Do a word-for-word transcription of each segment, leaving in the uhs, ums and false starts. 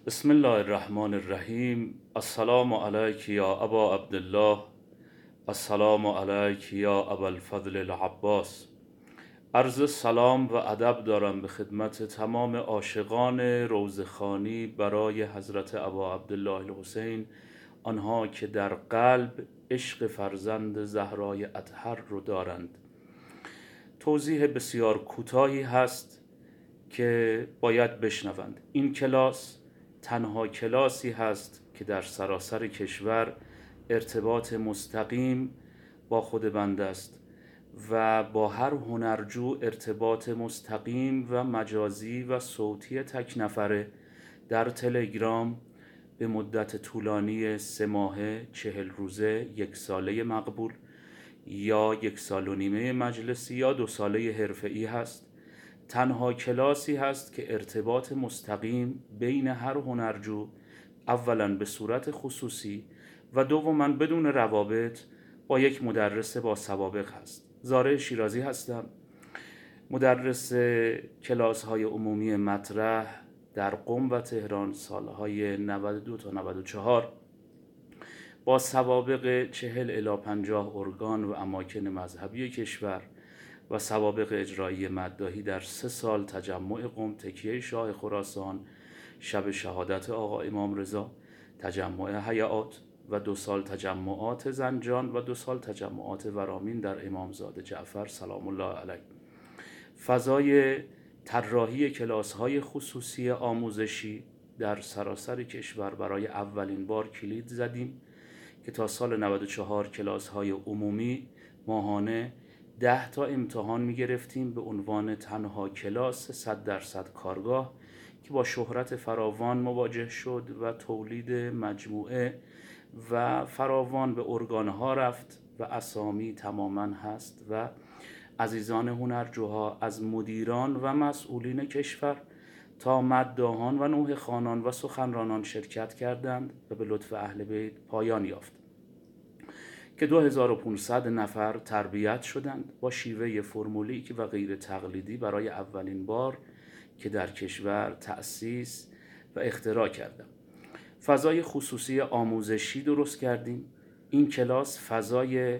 بسم الله الرحمن الرحیم. السلام علیک یا ابا عبدالله، السلام علیک یا ابا الفضل العباس. عرض سلام و ادب دارم به خدمت تمام عاشقان روضه‌خوانی برای حضرت ابا عبدالله الحسین، آنها که در قلب عشق فرزند زهرای اطهر رو دارند. توضیح بسیار کوتاهی هست که باید بشنوند. این کلاس تنها کلاسی هست که در سراسر کشور ارتباط مستقیم با خود بنده است و با هر هنرجو ارتباط مستقیم و مجازی و صوتی تک نفره در تلگرام به مدت طولانی سه ماهه، چهل روزه، یک ساله مقبول یا یک سال و نیمه مجلسی یا دو ساله حرفه‌ای هست. تنها کلاسی هست که ارتباط مستقیم بین هر هنرجو اولا به صورت خصوصی و دوما بدون روابط با یک مدرس با سوابق هست. زاره شیرازی هستم، مدرس کلاس های عمومی مطرح در قم و تهران سالهای نود و دو تا نود و چهار با سوابق چهل الی پنجاه ارگان و اماکن مذهبی کشور و سوابق اجرایی مداحی در سه سال تجمع قم، تکیه شاه خراسان، شب شهادت آقا امام رضا، تجمع حیات و دو سال تجمعات زنجان و دو سال تجمعات ورامین در امامزاده جعفر سلام الله علیه. فضای طراحی کلاس‌های خصوصی آموزشی در سراسر کشور برای اولین بار کلید زدیم که تا سال نود و چهار کلاس‌های عمومی ماهانه ده تا امتحان می گرفتیم به عنوان تنها کلاس صد درصد کارگاه که با شهرت فراوان مواجه شد و تولید مجموعه و فراوان به ارگانها رفت و اسامی تماما هست و عزیزان هنرجوها از مدیران و مسئولین کشور تا مداحان و نوحه خوانان و سخنرانان شرکت کردند و به لطف اهل بیت پایان یافت که دو هزار و پانصد نفر تربیت شدند با شیوه فرمولیک و غیر تقلیدی برای اولین بار که در کشور تأسیس و اختراع کردم. فضای خصوصی آموزشی درست کردیم. این کلاس فضای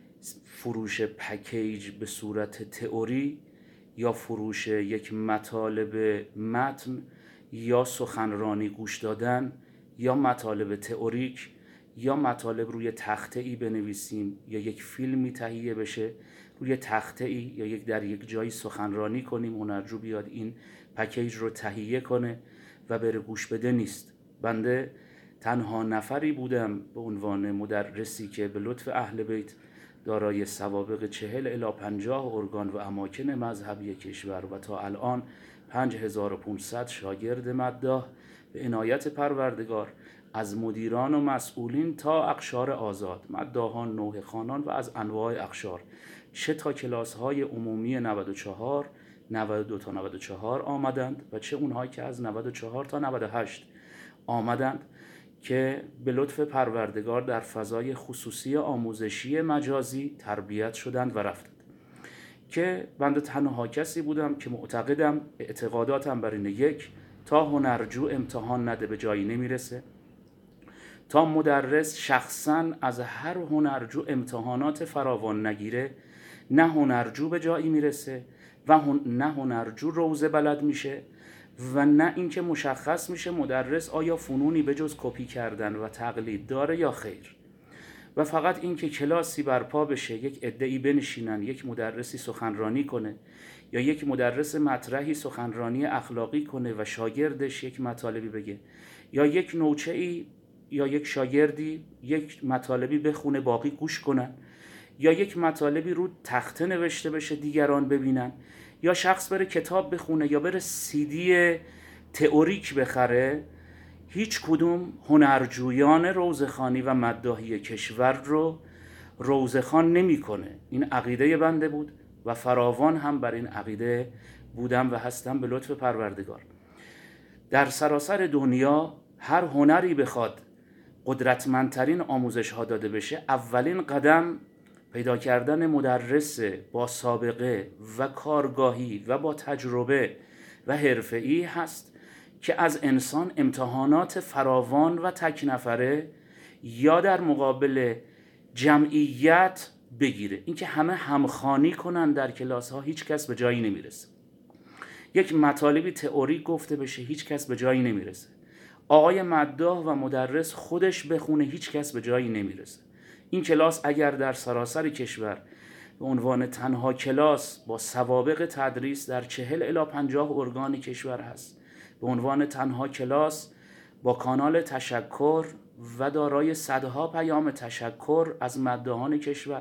فروش پکیج به صورت تئوری یا فروش یک مطالب متن یا سخنرانی گوش دادن یا مطالب تئوریک یا مطالب روی تخته ای بنویسیم یا یک فیلمی تهیه بشه روی تخته ای یا یک در یک جایی سخنرانی کنیم، هنرجو بیاد این پکیج رو تهیه کنه و بره گوش بده نیست. بنده تنها نفری بودم به عنوان مدرسی که به لطف اهل بیت دارای سوابق چهل الی پنجاه ارگان و اماکن مذهبی کشور و تا الان پنج هزار و پانصد شاگرد مداح به عنایت پروردگار از مدیران و مسئولین تا اقشار آزاد، مداحان، نوحه خوانان و از انواع اقشار، چه تا کلاس های عمومی نود و چهار، نود و دو تا نود و چهار آمدند و چه اونهایی که از نود و چهار تا نود و هشت آمدند که به لطف پروردگار در فضای خصوصی آموزشی مجازی تربیت شدند و رفتند. که بنده تنها کسی بودم که معتقدم، اعتقاداتم بر اینه: یک، تا هنرجو امتحان نده به جایی نمیرسه. تا مدرس شخصاً از هر هنرجو امتحانات فراوان نگیره، نه هنرجو به جایی میرسه و نه هنرجو روضه بلد میشه و نه اینکه مشخص میشه مدرس آیا فنونی به جز کپی کردن و تقلید داره یا خیر. و فقط اینکه کلاسی برپا بشه، یک عده‌ای بنشینن، یک مدرسی سخنرانی کنه یا یک مدرس مطرحی سخنرانی اخلاقی کنه و شاگردش یک مطالبی بگه یا یک نوچه‌ای یا یک شاگردی یک مطالبی بخونه باقی گوش کنن یا یک مطالبی رو تخته نوشته بشه دیگران ببینن یا شخص بره کتاب بخونه یا بره سیدی تئوریک بخره، هیچ کدوم هنرجویان روضه‌خوانی و مداحی کشور رو روضه‌خوان نمی‌کنه. این عقیده بنده بود و فراوان هم بر این عقیده بودم و هستم به لطف پروردگار. در سراسر دنیا هر هنری بخواد قدرتمندترین آموزش ها داده بشه، اولین قدم پیدا کردن مدرس با سابقه و کارگاهی و با تجربه و حرفه‌ای هست که از انسان امتحانات فراوان و تک نفره یا در مقابل جمعیت بگیره. اینکه همه همخوانی کنن در کلاس ها، هیچ کس به جایی نمیرسه. یک مطالبی تئوری گفته بشه، هیچ کس به جایی نمیرسه. آقای مداح و مدرس خودش بخونه، هیچ کس به جایی نمیرسه. این کلاس اگر در سراسر کشور به عنوان تنها کلاس با سوابق تدریس در چهل الی پنجاه ارگان کشور هست، به عنوان تنها کلاس با کانال تشکر و دارای صدها پیام تشکر از مداحان کشور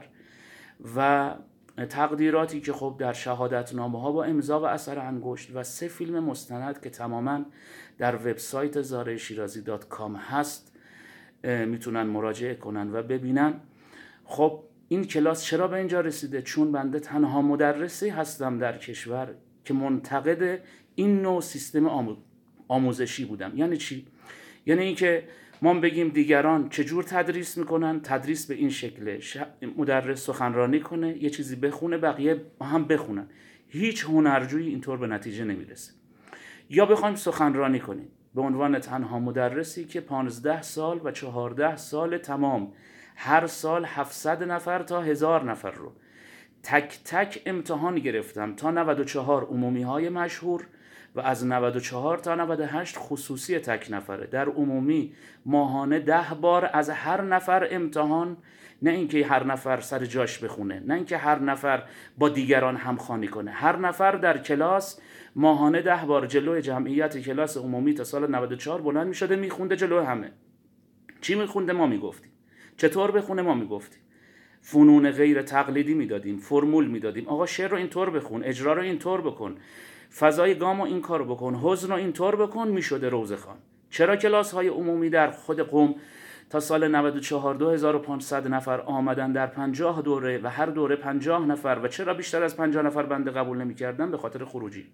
و تقدیراتی که خب در شهادتنامه ها با امضا و اثر انگشت و سه فیلم مستند که تماما در وبسایت زاره شیرازی دات کام هست میتونن مراجعه کنن و ببینن. خب این کلاس چرا به اینجا رسیده؟ چون بنده تنها مدرسی هستم در کشور که منتقد این نوع سیستم آموزشی بودم. یعنی چی؟ یعنی اینکه ما بگیم دیگران چجور تدریس میکنن، تدریس به این شکله، مدرس سخنرانی کنه، یه چیزی بخونه، بقیه هم بخونن. هیچ هنرجویی اینطور به نتیجه نمیرسه. یا بخوایم سخنرانی کنیم به عنوان تنها مدرسی که پانزده سال و چهارده سال تمام هر سال هفتصد نفر تا هزار نفر رو تک تک امتحان گرفتم تا نود و چهار عمومی های مشهور و از نود و چهار تا نود و هشت خصوصی تک نفره. در عمومی ماهانه ده بار از هر نفر امتحان، نه اینکه هر نفر سر جاش بخونه، نه اینکه هر نفر با دیگران همخوانی کنه، هر نفر در کلاس ماهانه ده بار جلوی جمعیت کلاس عمومی تا سال نود و چهار بلند میشده میخونده جلوی همه. چی میخونده؟ ما میگفتیم. چطور بخونه؟ ما میگفتیم. فنون غیر تقلیدی میدادیم، فرمول میدادیم. آقا شعر رو اینطور بخون، اجرا رو اینطور بکن، فضای گام رو این کار بکن، حزن رو اینطور بکن، میشده روزه خوان. چرا کلاس های عمومی در خود قم تا سال نود و چهار دو هزار و پانصد نفر آمدن در پنجاه دوره و هر دوره پنجاه نفر و چرا بیشتر از پنجاه نفر بنده قبول نمی‌کردن؟ به خاطر خروجی.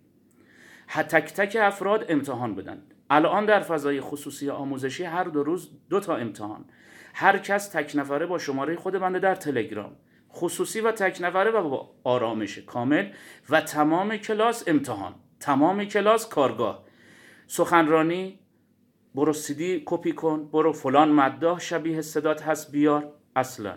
تک تک افراد امتحان بدن. الان در فضای خصوصی آموزشی هر دو روز دو تا امتحان، هر کس تک نفره با شماره خود بنده در تلگرام، خصوصی و تک نفره و با آرامش کامل و تمام کلاس امتحان، تمام کلاس کارگاه. سخنرانی برو سیدی کپی کن، برو فلان مداح شبیه صدات هست بیار. اصلا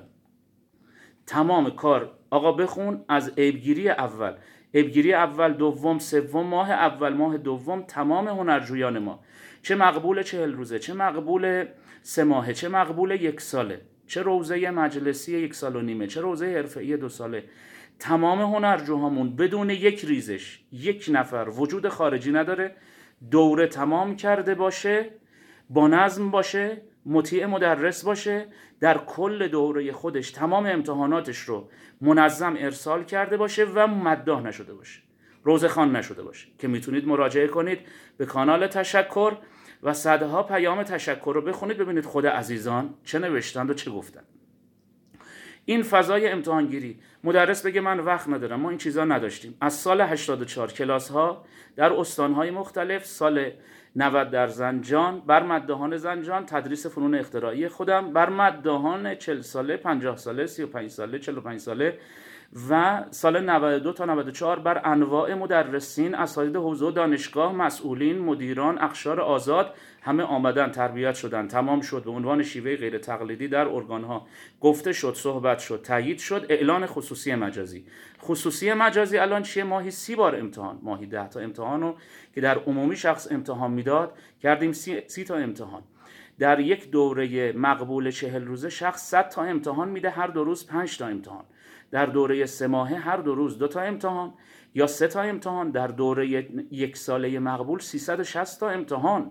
تمام کار آقا بخون از عیبگیری اول، عیبگیری اول، دوم، سوم، ماه اول، ماه دوم، تمام هنرجویان ما، چه مقبول چهل روزه، چه مقبول سه ماهه، چه مقبول یک ساله، چه روزه مجلسی یک سال و نیمه، چه روزه حرفه‌ای دو ساله، تمام هنرجوهامون بدون یک ریزش، یک نفر وجود خارجی نداره، دوره تمام کرده باشه، با نظم باشه، مطیع مدرس باشه، در کل دوره خودش تمام امتحاناتش رو منظم ارسال کرده باشه و مداح نشده باشه، روزخوان نشده باشه. که میتونید مراجعه کنید به کانال تشکر و صدها پیام تشکر رو بخونید ببینید خود عزیزان چه نوشتند و چه گفتند. این فضای امتحانگیری، مدرس بگه من وقت ندارم، ما این چیزا نداشتیم. از سال هشتاد و چهار کلاس ها در استانهای مختلف، سال نود در زنجان بر مداحان زنجان تدریس فنون اختراعی خودم، بر مداحان چهل ساله، پنجاه ساله، سی و پنج ساله، چهل و پنج ساله و سال نود و دو تا نود و چهار بر انواع مدرسین، اساتید حوزه و دانشگاه، مسئولین، مدیران، اقشار آزاد، همه آمدن تربیت شدن، تمام شد، به عنوان شیوه غیر تقلیدی در ارگانها گفته شد، صحبت شد، تایید شد، اعلان خصوصی مجازی. خصوصی مجازی الان چیه؟ ماهی سی بار امتحان، ماهی ده تا امتحانو که در عمومی شخص امتحان میداد کردیم سی, سی تا امتحان. در یک دوره مقبول چهل روزه شخص صد تا امتحان میده، هر دو روز پنج تا امتحان. در دوره سه ماهه هر دو روز دو تا امتحان یا سه تا امتحان. در دوره یک ساله مقبول سیصد و شصت تا امتحان.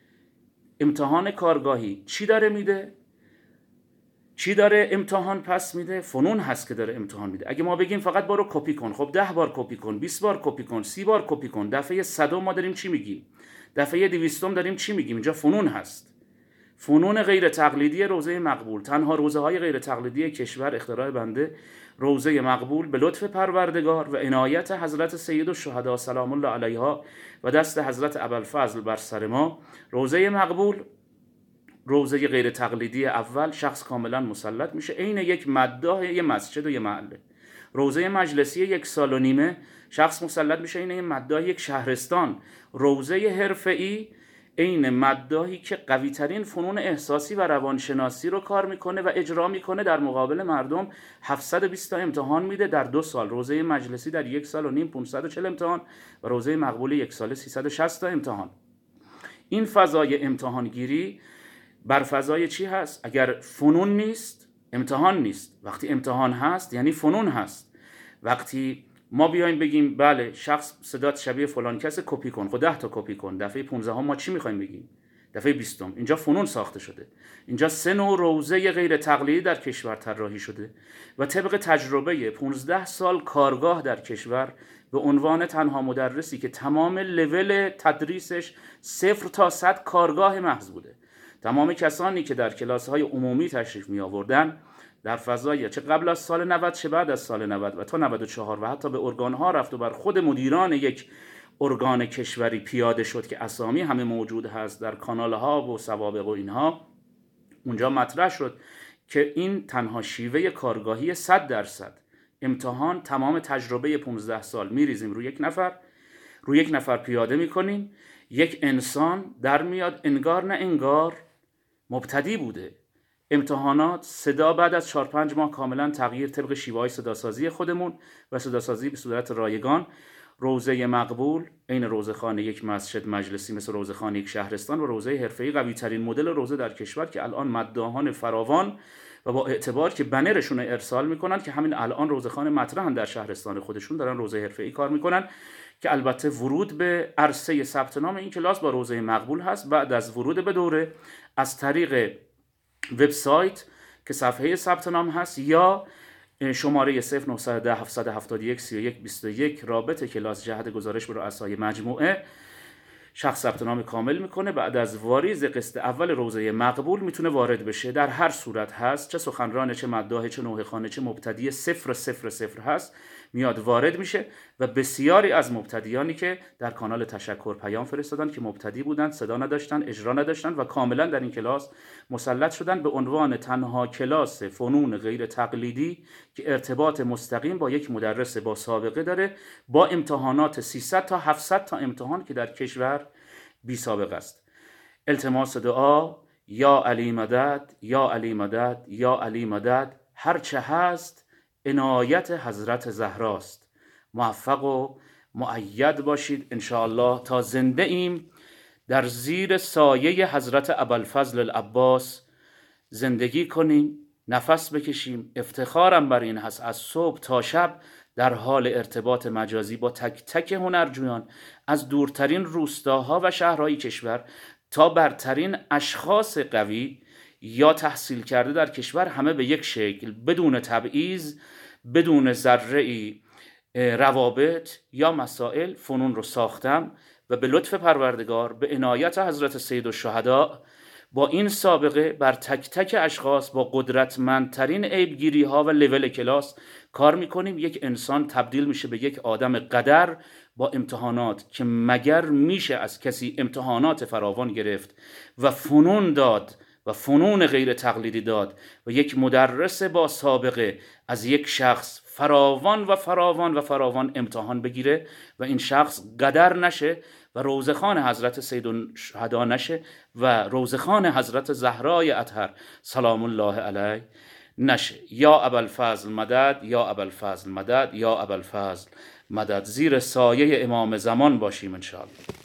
امتحان کارگاهی چی داره میده؟ چی داره امتحان پس میده؟ فنون هست که داره امتحان میده. اگه ما بگیم فقط برو کپی کن، خب ده بار کپی کن، بیست بار کپی کن، سی بار کپی کن. دفعه صدم ما داریم چی میگیم؟ دفعه دویستم داریم چی میگیم؟ اینجا فنون هست. فنون غیر تقلیدی روزه مقبول. تنها روزه های غیر تقلیدی کشور اختراع بنده، روزه مقبول به لطف پروردگار و عنایت حضرت سید الشهدا سلام الله علیها و دست حضرت ابوالفضل بر سر ما. روزه مقبول، روزه غیر تقلیدی اول، شخص کاملا مسلط میشه، عین یک مداح یک مسجد و یک محله. روزه مجلسی یک سال و نیمه، شخص مسلط میشه عین یک مداح یک شهرستان. روزه حرفه‌ای عین مداحی که قوی ترین فنون احساسی و روانشناسی رو کار میکنه و اجرا میکنه در مقابل مردم هفتصد و بیست تا امتحان میده در دو سال، روزه مجلسی در یک سال و نیم پانصد و چهل امتحان و روزه مقبول یک ساله سیصد و شصت تا امتحان. این فضای امتحانگیری بر فضای چی هست؟ اگر فنون نیست امتحان نیست، وقتی امتحان هست یعنی فنون هست. وقتی ما بیایم بگیم بله شخص صدات شبیه فلان کس، کپی کن، خب ده تا کپی کن، دفعه پانزده ها ما چی میخوایم بگیم؟ دفعه بیستم. اینجا فنون ساخته شده، اینجا سه نوع روزه غیر تقلیدی در کشور طراحی شده و طبق تجربه پانزده سال کارگاه در کشور به عنوان تنها مدرسی که تمام لول تدریسش صفر تا صد کارگاه محض بوده، تمام کسانی که در کلاس‌های عمومی تشریف می آوردن در فضای چه قبل از سال نود چه بعد از سال نود و تا نود و چهار و حتی به ارگان‌ها رفت و بر خود مدیران یک ارگان کشوری پیاده شد که اسامی همه موجود هست در کانال‌ها و سوابق و اینها، اونجا مطرح شد که این تنها شیوه کارگاهی صد درصد امتحان، تمام تجربه پانزده سال میریزیم روی یک نفر، روی یک نفر پیاده میکنیم، یک انسان در میاد انگار نه انگار مبتدی بوده. امتحانات صدا بعد از چهار پنج ماه کاملا تغییر طبق شیوه‌های صداسازی خودمون و صداسازی به صورت رایگان. روزه مقبول عین روزه‌خانه یک مسجد مجلسی مثل روزه‌خانه یک شهرستان و روزه حرفه‌ای قوی ترین مدل روزه در کشور که الان مداحان فراوان و با اعتبار که بنرشون ارسال میکنن که همین الان روزه‌خانه مطرحن در شهرستان خودشون دارن روزه حرفه‌ای کار میکنن که البته ورود به عرصه ثبت نام این کلاس با روزه مقبول هست. بعد از ورود به دوره از طریق وبسایت که صفحه ثبت نام هست یا شماره صفر نه یک صفر هفت هفت یک سه یک دو یک رابط کلاس جهت گزارش به رؤسای مجموعه، شخص ثبت نام کامل میکنه. بعد از واریز قسط اول روزه مقبول میتونه وارد بشه. در هر صورت هست، چه سخنران، چه مداح، چه نوحه خوانه، چه مبتدی صفر صفر صفر هست، میاد وارد میشه و بسیاری از مبتدیانی که در کانال تشکر پیام فرستادن که مبتدی بودن، صدا نداشتن، اجرا نداشتن و کاملا در این کلاس مسلط شدن به عنوان تنها کلاس فنون غیر تقلیدی که ارتباط مستقیم با یک مدرس با سابقه داره، با امتحانات سیصد تا هفتصد تا امتحان که در کشور بی سابقه است. التماس دعا، یا علی مدد، یا علی مدد، یا علی مدد، هرچه هست عنایت حضرت زهراست. موفق و مؤید باشید انشاءالله تا زنده ایم در زیر سایه حضرت ابوالفضل العباس زندگی کنیم، نفس بکشیم. افتخارم بر این هست از صبح تا شب در حال ارتباط مجازی با تک تک هنرجویان از دورترین روستاها و شهرهای کشور تا برترین اشخاص قوی یا تحصیل کرده در کشور، همه به یک شکل بدون تبعیض، بدون ذره‌ای روابط یا مسائل فنون رو ساختم و به لطف پروردگار به عنایت حضرت سید الشهدا با این سابقه بر تک تک اشخاص با قدرتمندترین عیبگیری ها و لول کلاس کار میکنیم. یک انسان تبدیل میشه به یک آدم قدر با امتحانات که مگر میشه از کسی امتحانات فراوان گرفت و فنون داد و فنون غیر تقلیدی داد و یک مدرس با سابقه از یک شخص فراوان و فراوان و فراوان امتحان بگیره و این شخص قدر نشه و روزخوان حضرت سید الشهدا نشه و روزخوان حضرت زهرای اطهر سلام الله علیه نشه. یا ابوالفضل مدد، یا ابوالفضل مدد، یا ابوالفضل مدد. زیر سایه امام زمان باشیم انشاءالله.